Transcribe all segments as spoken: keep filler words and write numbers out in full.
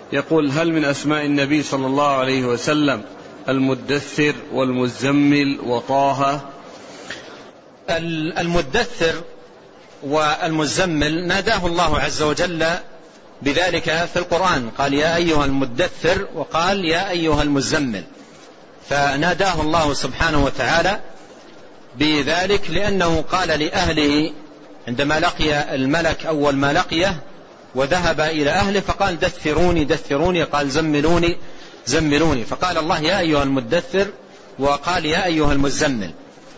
يقول: هل من أسماء النبي صلى الله عليه وسلم المدثر والمزمل وطه؟ المدثر والمزمل ناداه الله عز وجل بذلك في القرآن، قال: يا أيها المدثر، وقال: يا أيها المزمل. فناداه الله سبحانه وتعالى بذلك لأنه قال لأهله عندما لقي الملك أول ما لقيه وذهب إلى أهله فقال: دثروني دثروني، قال: زملوني زملوني. فقال الله: يا أيها المدثر، وقال: يا أيها المزمل.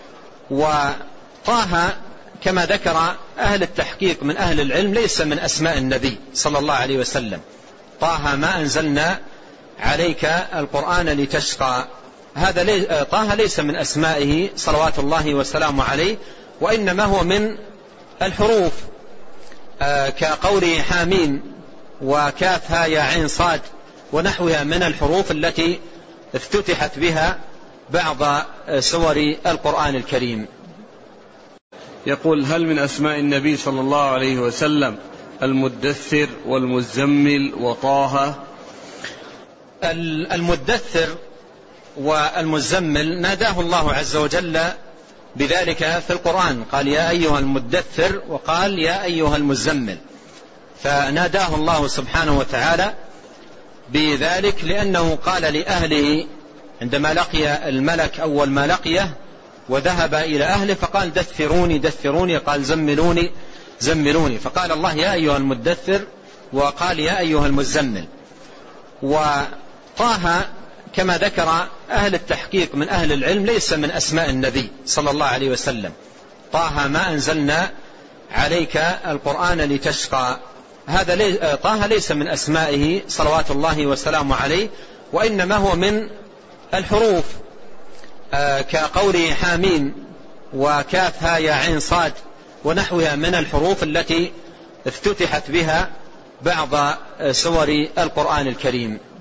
وطه كما ذكر أهل التحقيق من أهل العلم ليس من أسماء النبي صلى الله عليه وسلم. طه ما أنزلنا عليك القرآن لتشقى، هذا لي... طه ليس من أسمائه صلوات الله وسلامه عليه، وإنما هو من الحروف آه كقوله حامين وكافها يا عين صاد ونحوها من الحروف التي افتتحت بها بعض سور القرآن الكريم. يقول: هل من أسماء النبي صلى الله عليه وسلم المدثر والمزمل وطه؟ المدثر والمزمل ناداه الله عز وجل بذلك في القرآن، قال: يا أيها المدثر، وقال: يا أيها المزمل. فناداه الله سبحانه وتعالى بذلك لأنه قال لأهله عندما لقي الملك أول ما لقيه وذهب إلى أهله فقال: دثروني دثروني، قال: زملوني زملوني. فقال الله: يا أيها المدثر، وقال: يا أيها المزمل. وطه كما ذكر أهل التحقيق من أهل العلم ليس من أسماء النبي صلى الله عليه وسلم. طه ما أنزلنا عليك القرآن لتشقى، هذا لي... طه ليس من أسمائه صلوات الله وسلامه عليه، وإنما هو من الحروف آه كقوله حامين وكافها يا عين صاد ونحوها من الحروف التي افتتحت بها بعض سور القرآن الكريم.